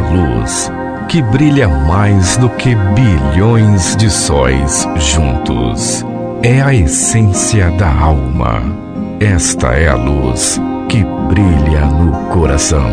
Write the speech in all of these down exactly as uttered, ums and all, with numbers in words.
luz que brilha mais do que bilhões de sóis juntos. É a essência da alma. Esta é a luz que brilha no coração.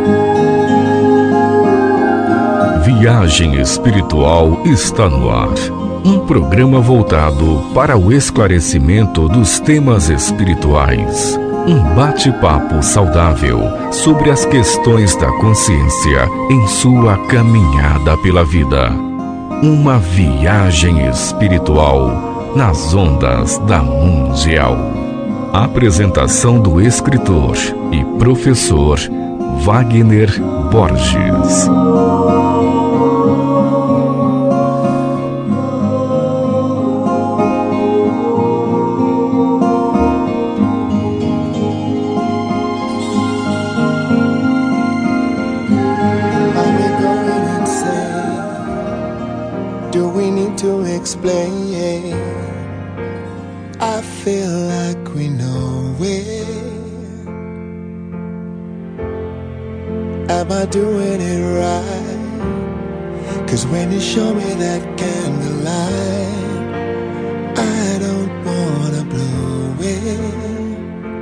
Viagem Espiritual está no ar. Um programa voltado para o esclarecimento dos temas espirituais. Um bate-papo saudável sobre as questões da consciência em sua caminhada pela vida. Uma viagem espiritual nas ondas da Mundial. Apresentação do escritor e professor Wagner Borges. I feel like we know it. Am I doing it right? 'Cause when you show me that candlelight, I don't wanna blow it.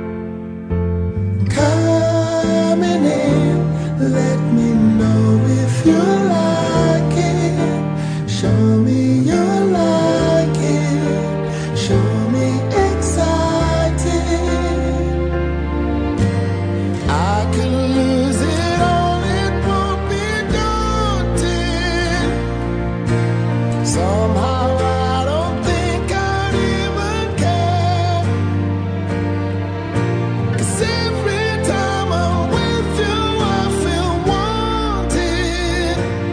Coming in, let me know if you like it. Show me you like it. Show me excited. I could lose it all, it won't be daunting. Somehow I don't think I'd even care. 'Cause every time I'm with you I feel wanted.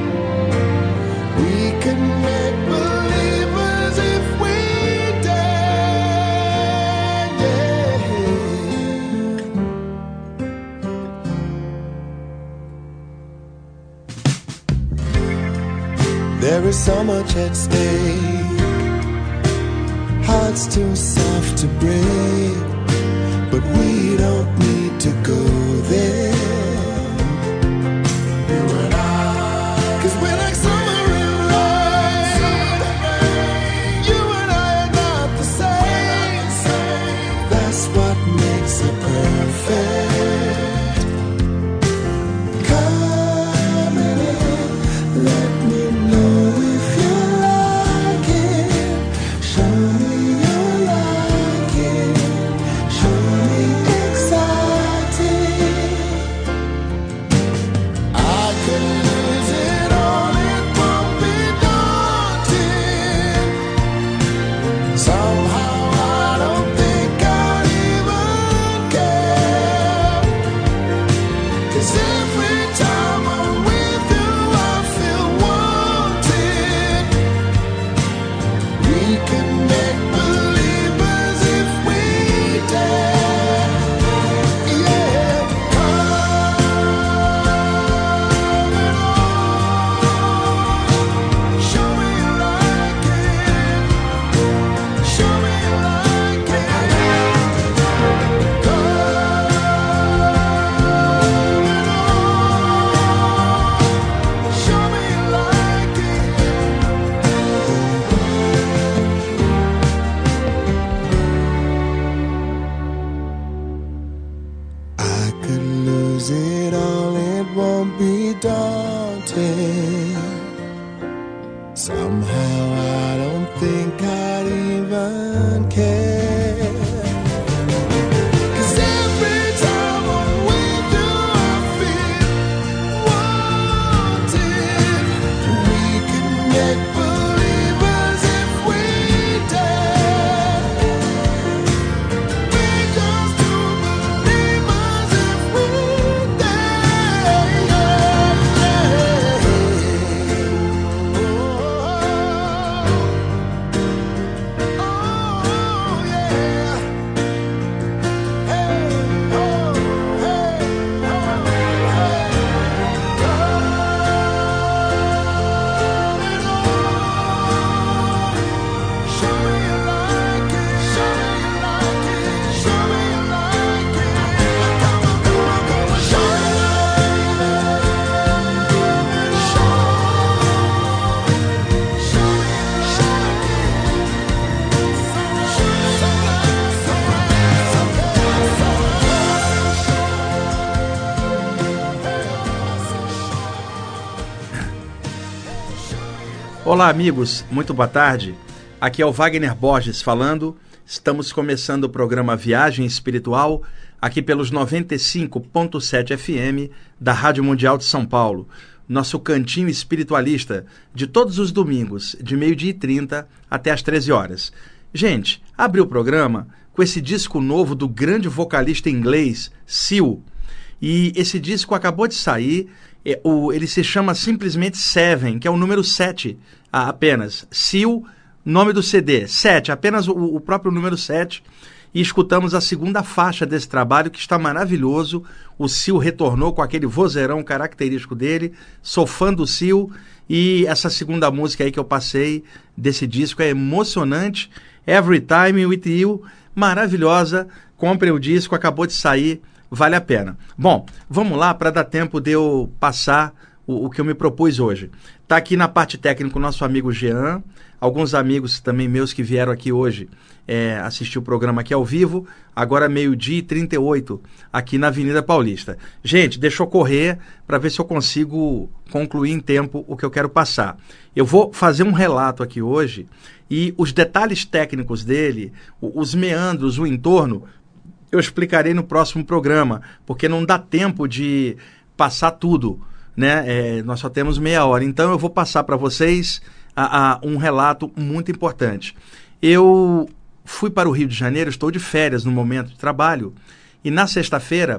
We could make believers if we dare, yeah. There is so much at stake. Hearts too soft to break, but we don't need to go there. You and I, 'cause we're like summer and rain. You and I are not the same. That's what makes it perfect. Come in, let me know if you like it. Show me you like it. Show me excited. I could lose it all, it won't be daunting. Somehow I don't think I'd even care. 'Cause every time I'm with you I feel wanted. We can make believers if we dare. Yeah, come and on. Show me you like it. Show me you like it. Come and on. Show me you like it. I could lose it all, it won't be daunting. Somehow I don't think I'd even care. 'Cause every time I'm with you I feel wanted. We can make believers if we dare. We just do believers if we dare. Yeah, yeah. Oh, oh, oh, yeah. Olá, amigos, muito boa tarde. Aqui é o Wagner Borges falando. Estamos começando o programa Viagem Espiritual, aqui pelos noventa e cinco ponto sete F M da Rádio Mundial de São Paulo. Nosso cantinho espiritualista de todos os domingos, de meio-dia e trinta até às treze horas. Gente, abri o programa com esse disco novo do grande vocalista inglês, Seal. E esse disco acabou de sair. É, o, ele se chama simplesmente Seven, que é o número sete ah, apenas. Seal, nome do C D, sete, apenas o, o próprio número sete. E escutamos a segunda faixa desse trabalho, que está maravilhoso. O Seal retornou com aquele vozeirão característico dele. Sou fã do Seal. E essa segunda música aí que eu passei desse disco é emocionante. Every Time With You, maravilhosa. Comprem o disco, acabou de sair. Vale a pena. Bom, vamos lá para dar tempo de eu passar o, o que eu me propus hoje. Está aqui na parte técnica o nosso amigo Jean, alguns amigos também meus que vieram aqui hoje é, assistir o programa aqui ao vivo, agora meio-dia e trinta e oito, aqui na Avenida Paulista. Gente, deixa eu correr para ver se eu consigo concluir em tempo o que eu quero passar. Eu vou fazer um relato aqui hoje e os detalhes técnicos dele, os meandros, o entorno, eu explicarei no próximo programa, porque não dá tempo de passar tudo, né? É, nós só temos meia hora. Então eu vou passar para vocês a, a, um relato muito importante. Eu fui para o Rio de Janeiro, estou de férias no momento de trabalho, e na sexta-feira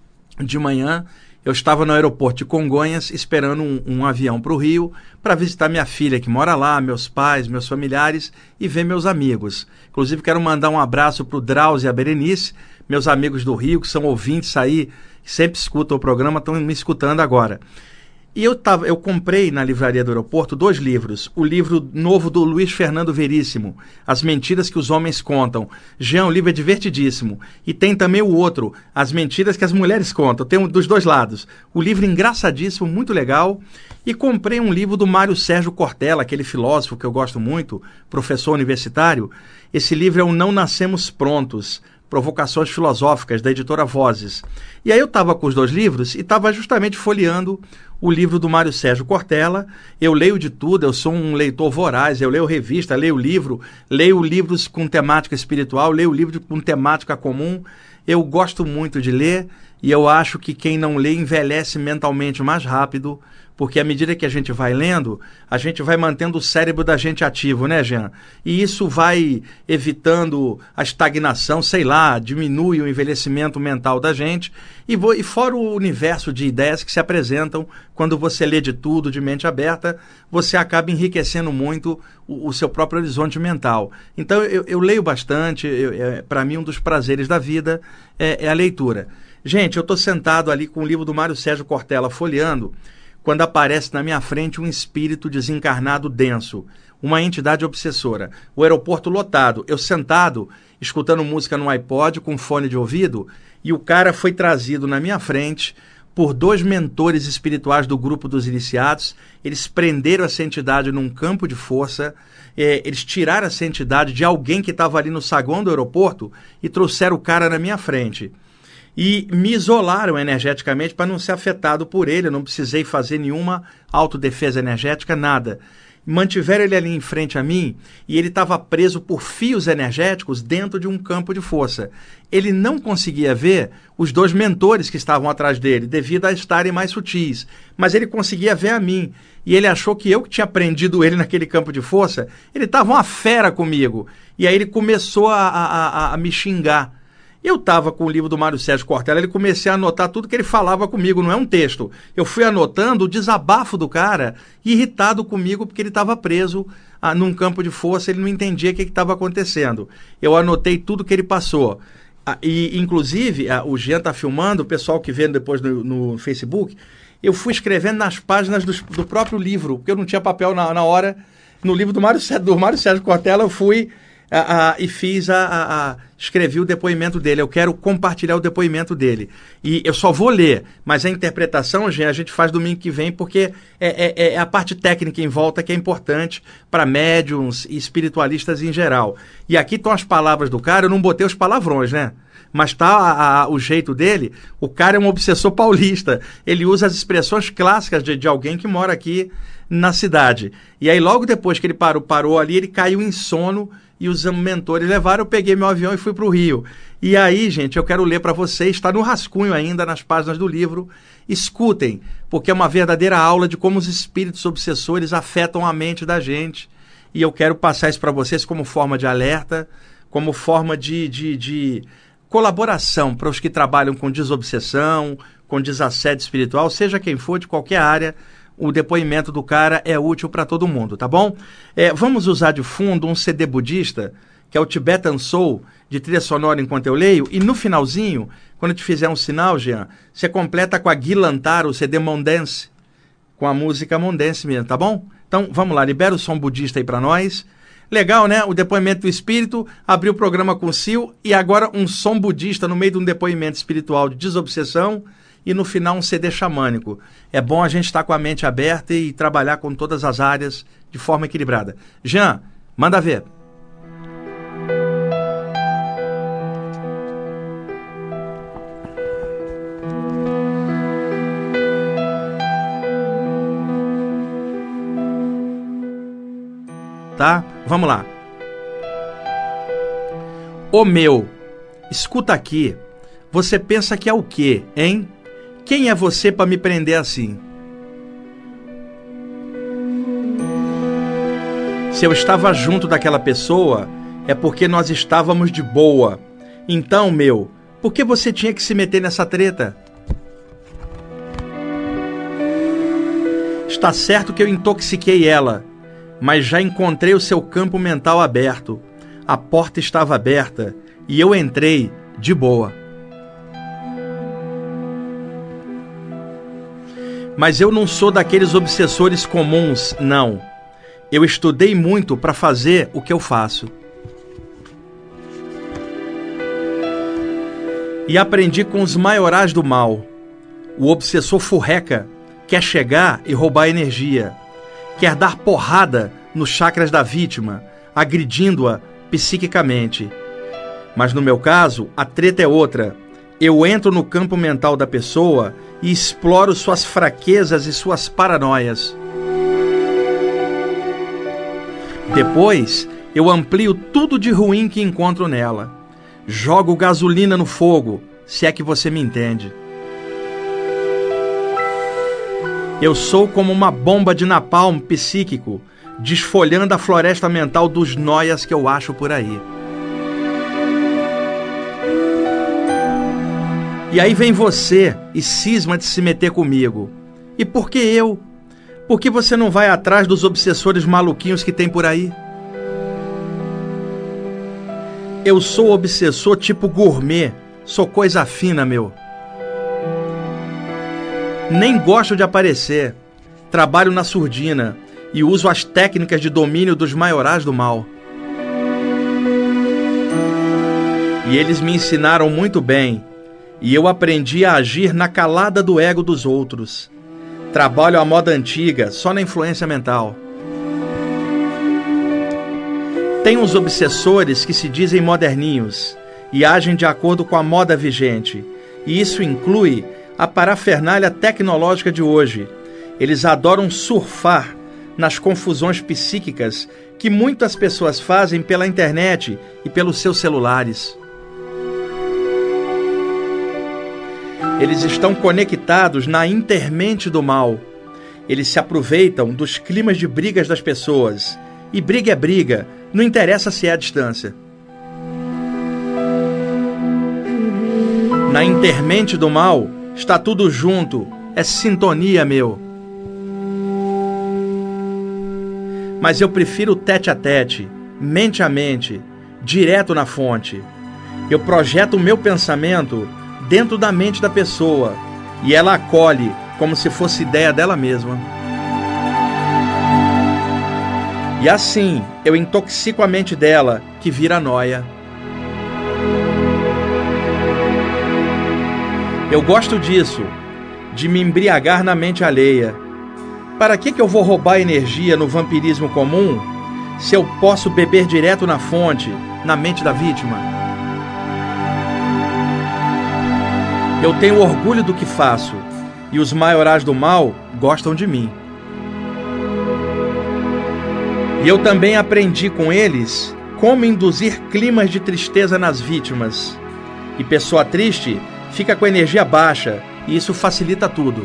de manhã eu estava no aeroporto de Congonhas esperando um, um avião para o Rio para visitar minha filha que mora lá, meus pais, meus familiares e ver meus amigos. Inclusive quero mandar um abraço para o Drauzio e a Berenice, meus amigos do Rio que são ouvintes aí, sempre escutam o programa, estão me escutando agora. E eu, tava, eu comprei na livraria do aeroporto dois livros. O livro novo do Luiz Fernando Veríssimo, As Mentiras que os Homens Contam. Jean, o livro é divertidíssimo. E tem também o outro, As Mentiras que as Mulheres Contam. Tem um dos dois lados. O livro engraçadíssimo, muito legal. E comprei um livro do Mário Sérgio Cortella, aquele filósofo que eu gosto muito, professor universitário. Esse livro é o Não Nascemos Prontos, Provocações Filosóficas, da editora Vozes. E aí eu estava com os dois livros e estava justamente folheando o livro do Mário Sérgio Cortella. Eu leio de tudo, eu sou um leitor voraz, eu leio revista, leio livro, leio livros com temática espiritual, leio livros com temática comum. Eu gosto muito de ler e eu acho que quem não lê envelhece mentalmente mais rápido, porque à medida que a gente vai lendo, a gente vai mantendo o cérebro da gente ativo, né, Jean? E isso vai evitando a estagnação, sei lá, diminui o envelhecimento mental da gente, e, vou, e fora o universo de ideias que se apresentam quando você lê de tudo, de mente aberta, você acaba enriquecendo muito o, o seu próprio horizonte mental. Então eu, eu leio bastante, é, para mim um dos prazeres da vida é, é a leitura. Gente, eu estou sentado ali com o livro do Mário Sérgio Cortella folheando, quando aparece na minha frente um espírito desencarnado denso, uma entidade obsessora. O aeroporto lotado, eu sentado, escutando música no iPod, com fone de ouvido, e o cara foi trazido na minha frente por dois mentores espirituais do grupo dos iniciados. Eles prenderam essa entidade num campo de força, é, eles tiraram essa entidade de alguém que estava ali no saguão do aeroporto e trouxeram o cara na minha frente. E me isolaram energeticamente para não ser afetado por ele, eu não precisei fazer nenhuma autodefesa energética, nada. Mantiveram ele ali em frente a mim e ele estava preso por fios energéticos dentro de um campo de força. Ele não conseguia ver os dois mentores que estavam atrás dele, devido a estarem mais sutis, mas ele conseguia ver a mim. E ele achou que eu que tinha prendido ele naquele campo de força, ele estava uma fera comigo. E aí ele começou a, a, a, a me xingar. Eu estava com o livro do Mário Sérgio Cortella, ele comecei a anotar tudo que ele falava comigo, não é um texto. Eu fui anotando o desabafo do cara, irritado comigo porque ele estava preso ah, num campo de força, ele não entendia o que estava acontecendo. Eu anotei tudo que ele passou. Ah, e, inclusive, ah, o Jean está filmando, o pessoal que vê depois no, no Facebook, eu fui escrevendo nas páginas do, do próprio livro, porque eu não tinha papel na, na hora. No livro do Mário, do Mário Sérgio Cortella eu fui... Ah, ah, e fiz a, a, a escrevi o depoimento dele. Eu quero compartilhar o depoimento dele e eu só vou ler, mas a interpretação a gente faz domingo que vem, porque é, é, é a parte técnica em volta que é importante para médiums e espiritualistas em geral. E aqui estão as palavras do cara, eu não botei os palavrões, né? Mas tá a, a, o jeito dele. O cara é um obsessor paulista, ele usa as expressões clássicas de, de alguém que mora aqui na cidade. E aí logo depois que ele parou, parou ali, ele caiu em sono e os mentores levaram, eu peguei meu avião e fui para o Rio. E aí, gente, eu quero ler para vocês, está no rascunho ainda, nas páginas do livro. Escutem, porque é uma verdadeira aula de como os espíritos obsessores afetam a mente da gente. E eu quero passar isso para vocês como forma de alerta, como forma de, de, de colaboração para os que trabalham com desobsessão, com desassédio espiritual, seja quem for, de qualquer área. O depoimento do cara é útil para todo mundo, tá bom? É, vamos usar de fundo um C D budista, que é o Tibetan Soul, de trilha sonora enquanto eu leio, e no finalzinho, quando eu te fizer um sinal, Jean, você completa com a Guilantara, o C D Mondense, com a música Mondense mesmo, tá bom? Então, vamos lá, libera o som budista aí para nós. Legal, né? O depoimento do espírito, abriu o programa com o Sil, e agora um som budista no meio de um depoimento espiritual de desobsessão, e no final um C D xamânico. É bom a gente estar com a mente aberta e trabalhar com todas as áreas de forma equilibrada. Jean, manda ver. Tá? Vamos lá. Ô meu, escuta aqui. Você pensa que é o quê, hein? Quem é você para me prender assim? Se eu estava junto daquela pessoa, é porque nós estávamos de boa. Então, meu, por que você tinha que se meter nessa treta? Está certo que eu intoxiquei ela, mas já encontrei o seu campo mental aberto. A porta estava aberta e eu entrei de boa. Mas eu não sou daqueles obsessores comuns, não. Eu estudei muito para fazer o que eu faço. E aprendi com os maiorais do mal. O obsessor furreca quer chegar e roubar energia. Quer dar porrada nos chakras da vítima, agredindo-a psiquicamente. Mas no meu caso, a treta é outra. Eu entro no campo mental da pessoa e exploro suas fraquezas e suas paranoias. Depois, eu amplio tudo de ruim que encontro nela. Jogo gasolina no fogo, se é que você me entende. Eu sou como uma bomba de napalm psíquico, desfolhando a floresta mental dos noias que eu acho por aí. E aí vem você e cisma de se meter comigo. E por que eu? Por que você não vai atrás dos obsessores maluquinhos que tem por aí? Eu sou obsessor tipo gourmet, sou coisa fina, meu. Nem gosto de aparecer, trabalho na surdina e uso as técnicas de domínio dos maiorais do mal. E eles me ensinaram muito bem. E eu aprendi a agir na calada do ego dos outros. Trabalho à moda antiga, só na influência mental. Tem uns obsessores que se dizem moderninhos e agem de acordo com a moda vigente. E isso inclui a parafernália tecnológica de hoje. Eles adoram surfar nas confusões psíquicas que muitas pessoas fazem pela internet e pelos seus celulares. Eles estão conectados na intermente do mal. Eles se aproveitam dos climas de brigas das pessoas. E briga é briga, não interessa se é à distância. Na intermente do mal, está tudo junto, é sintonia, meu. Mas eu prefiro tete a tete, mente a mente, direto na fonte. Eu projeto o meu pensamento dentro da mente da pessoa, e ela acolhe como se fosse ideia dela mesma. E assim, eu intoxico a mente dela, que vira nóia. Eu gosto disso, de me embriagar na mente alheia. Para que que eu vou roubar energia no vampirismo comum, se eu posso beber direto na fonte, na mente da vítima? Eu tenho orgulho do que faço, e os maiorais do mal gostam de mim. E eu também aprendi com eles como induzir climas de tristeza nas vítimas. E pessoa triste fica com energia baixa, e isso facilita tudo.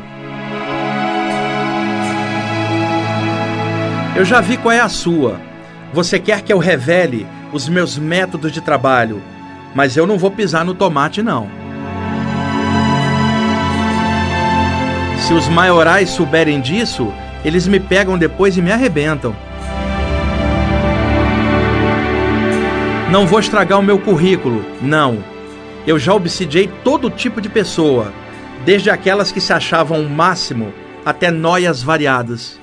Eu já vi qual é a sua. Você quer que eu revele os meus métodos de trabalho, mas eu não vou pisar no tomate, não. Se os maiorais souberem disso, eles me pegam depois e me arrebentam. Não vou estragar o meu currículo, não. Eu já obsidiei todo tipo de pessoa, desde aquelas que se achavam o máximo até noias variadas.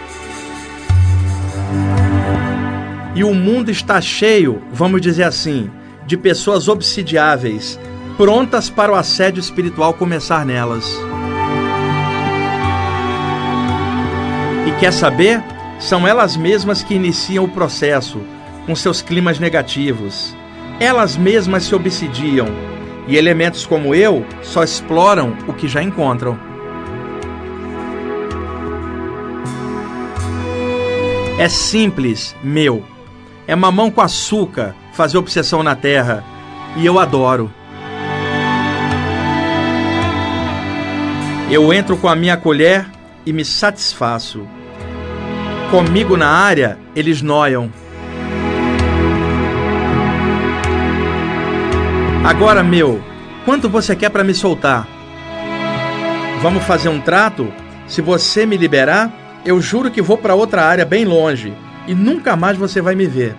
E o mundo está cheio, vamos dizer assim, de pessoas obsidiáveis, prontas para o assédio espiritual começar nelas. E quer saber? São elas mesmas que iniciam o processo, com seus climas negativos. Elas mesmas se obsidiam, e elementos como eu só exploram o que já encontram. É simples, meu. É mamão com açúcar fazer obsessão na terra, e eu adoro. Eu entro com a minha colher e me satisfaço. Comigo na área, eles noiam. Agora, meu, quanto você quer para me soltar? Vamos fazer um trato? Se você me liberar, eu juro que vou para outra área bem longe e nunca mais você vai me ver.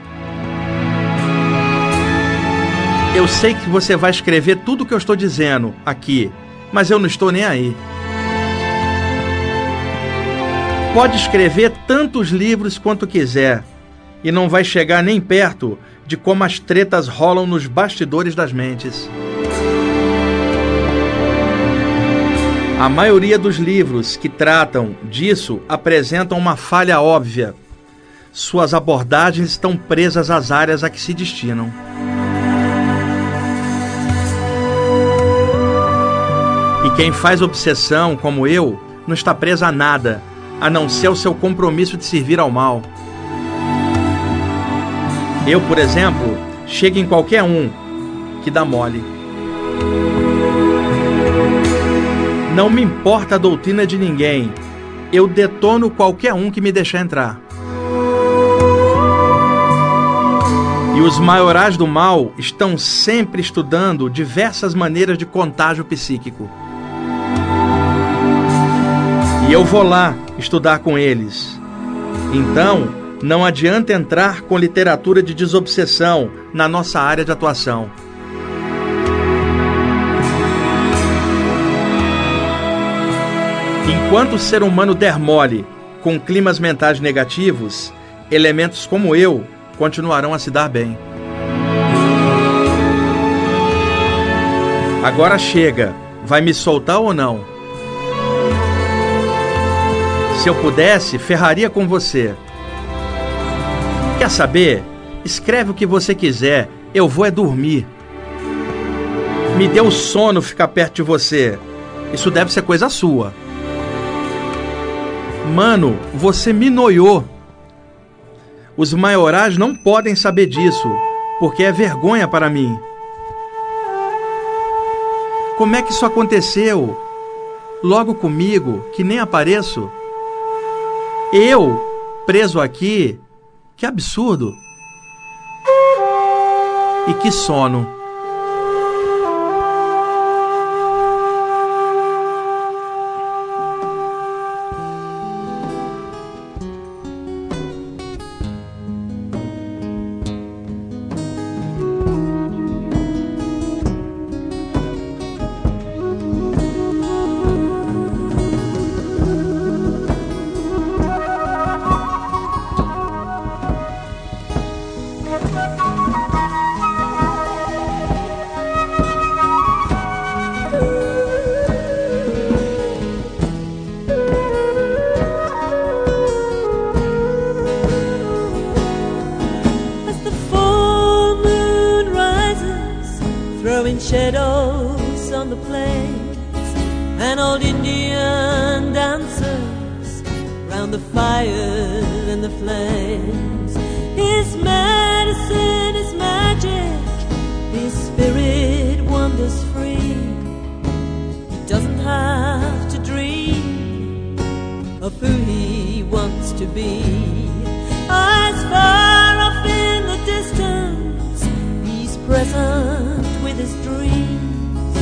Eu sei que você vai escrever tudo o que eu estou dizendo aqui, mas eu não estou nem aí. Pode escrever tantos livros quanto quiser e não vai chegar nem perto de como as tretas rolam nos bastidores das mentes. A maioria dos livros que tratam disso apresentam uma falha óbvia. Suas abordagens estão presas às áreas a que se destinam. E quem faz obsessão, como eu, não está preso a nada, a não ser o seu compromisso de servir ao mal. Eu, por exemplo, chego em qualquer um que dá mole. Não me importa a doutrina de ninguém. Eu detono qualquer um que me deixar entrar. E os maiorais do mal estão sempre estudando diversas maneiras de contágio psíquico. E eu vou lá estudar com eles. Então, não adianta entrar com literatura de desobsessão na nossa área de atuação. Enquanto o ser humano der mole com climas mentais negativos, elementos como eu continuarão a se dar bem. Agora chega, vai me soltar ou não? Se eu pudesse, ferraria com você. Quer saber? Escreve o que você quiser, eu vou é dormir. Me deu sono ficar perto de você. Isso deve ser coisa sua. Mano, você me noiou. Os maiorais não podem saber disso, porque é vergonha para mim. Como é que isso aconteceu? Logo comigo, que nem apareço? Eu, preso aqui? Que absurdo! E que sono! Shadows on the plains, and old Indian dancers round the fire and the flames. medicine is magic, his spirit wanders free. He doesn't have to dream of who he wants to be. As far off in the distance, he's present with his dreams.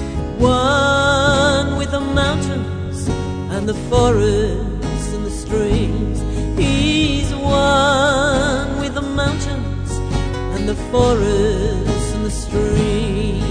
One with the mountains and the forests and the streams. He's one with the mountains and the forests and the streams.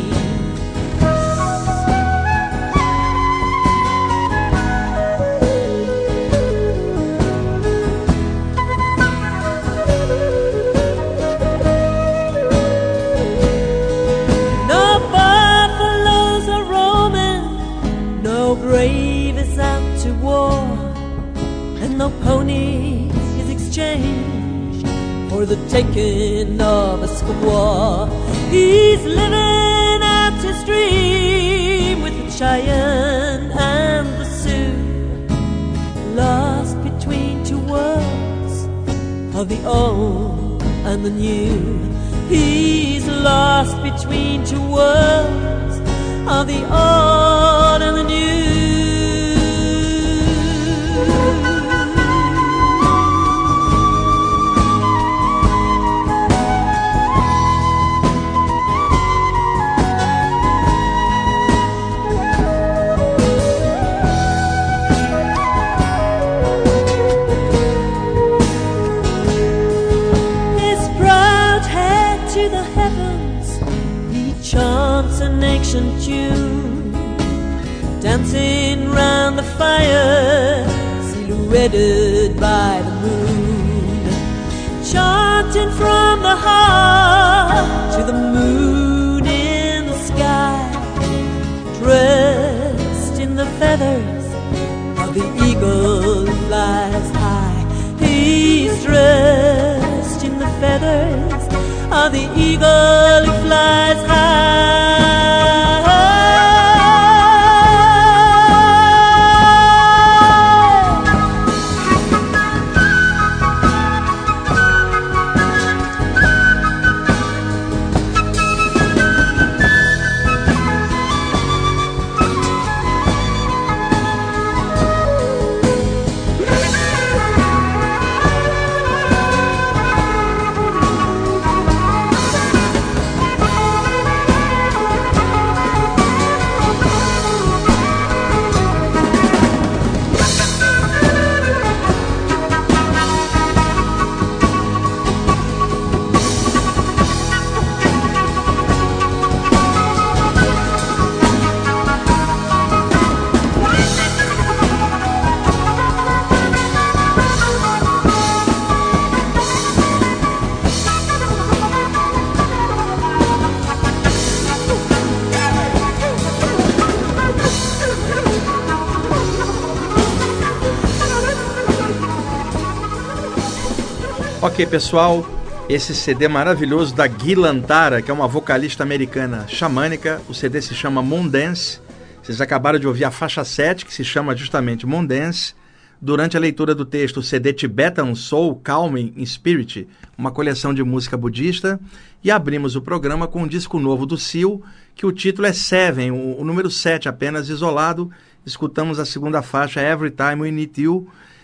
No buffaloes are roaming, no brave is out to war, and no pony is exchanged for the taking of a squaw. He's living out his dream with the Cheyenne and the Sioux, lost between two worlds of the old and the new. He's lost between two worlds of the old and the new. Chants an ancient tune, dancing round the fire, silhouetted by the moon. Chanting from the heart to the moon in the sky, dressed in the feathers of the eagle who flies high. He's dressed in the feathers of the eagle who flies high. Ok, pessoal, esse C D maravilhoso da Gillan Tara, que é uma vocalista americana xamânica. O C D se chama Moondance. Vocês acabaram de ouvir a faixa sete, que se chama justamente Moondance. Durante a leitura do texto, o C D Tibetan Soul Calming in Spirit, uma coleção de música budista. E abrimos o programa com um disco novo do Seal, que o título é Seven, o, o número sete apenas isolado. Escutamos a segunda faixa, Every Time We Need You.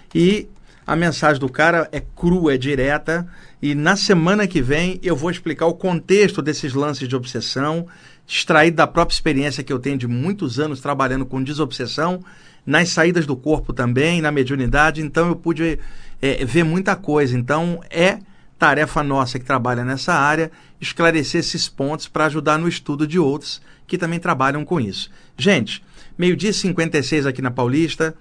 E a mensagem do cara é crua, é direta, e na semana que vem eu vou explicar o contexto desses lances de obsessão, extraído da própria experiência que eu tenho de muitos anos trabalhando com desobsessão, nas saídas do corpo também, na mediunidade. Então eu pude é, ver muita coisa. Então é tarefa nossa que trabalha nessa área esclarecer esses pontos para ajudar no estudo de outros que também trabalham com isso. Gente, meio-dia e cinquenta e seis aqui na Paulista.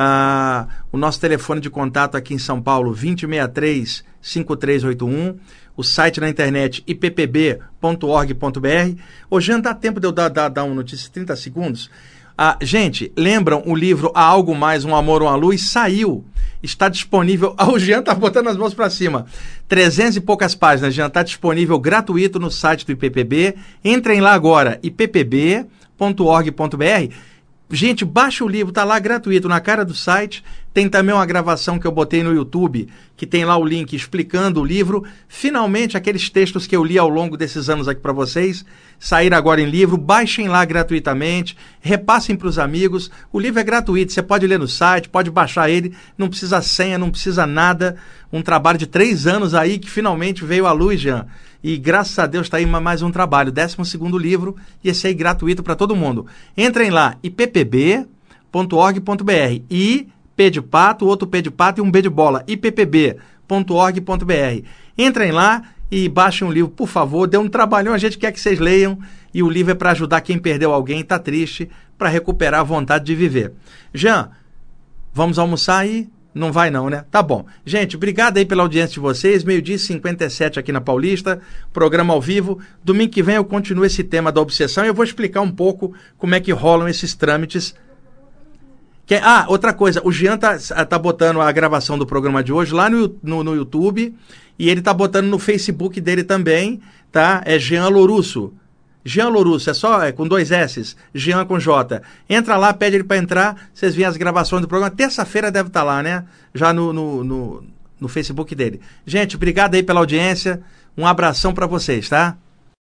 Ah, o nosso telefone de contato aqui em São Paulo, vinte e sessenta e três, cinquenta e três oitenta e um. O site na internet, i p p b ponto org ponto b r. Ô, Jean, dá tempo de eu dar, dar, dar uma notícia, trinta segundos? Ah, gente, lembram o livro Há Algo Mais, Um Amor, Uma Luz? Saiu. Está disponível. Ah, o Jean tá botando as mãos para cima. trezentas e poucas páginas, Jean. Está disponível gratuito no site do I P P B. Entrem lá agora, i p p b ponto org ponto b r. Gente, baixa o livro, tá lá gratuito, na cara do site. Tem também uma gravação que eu botei no YouTube, que tem lá o link explicando o livro. Finalmente, aqueles textos que eu li ao longo desses anos aqui para vocês, saíram agora em livro. Baixem lá gratuitamente, repassem para os amigos. O livro é gratuito, você pode ler no site, pode baixar ele, não precisa senha, não precisa nada. Um trabalho de três anos aí que finalmente veio à luz, Jean. E graças a Deus está aí mais um trabalho, décimo segundo livro, e esse aí gratuito para todo mundo. Entrem lá, i p p b ponto org ponto b r. I P de pato, outro P de pato e um B de bola. i p p b ponto org ponto b r. Entrem lá e baixem o livro, por favor. Dê um trabalhão, a gente quer que vocês leiam. E o livro é para ajudar quem perdeu alguém, está triste, para recuperar a vontade de viver. Jean, vamos almoçar aí? Não vai não, né? Tá bom. Gente, obrigado aí pela audiência de vocês. Meio-dia e cinquenta e sete aqui na Paulista. Programa ao vivo. Domingo que vem eu continuo esse tema da obsessão e eu vou explicar um pouco como é que rolam esses trâmites. Que, ah, outra coisa, o Jean tá, tá botando a gravação do programa de hoje lá no, no, no YouTube e ele tá botando no Facebook dele também, tá? É Jean Lourusso. Jean Lourusso, é só é, com dois S's, Jean com J. Entra lá, pede ele para entrar, vocês veem as gravações do programa. Terça-feira deve estar lá, né? Já no, no, no, no Facebook dele. Gente, obrigado aí pela audiência. Um abração para vocês, tá?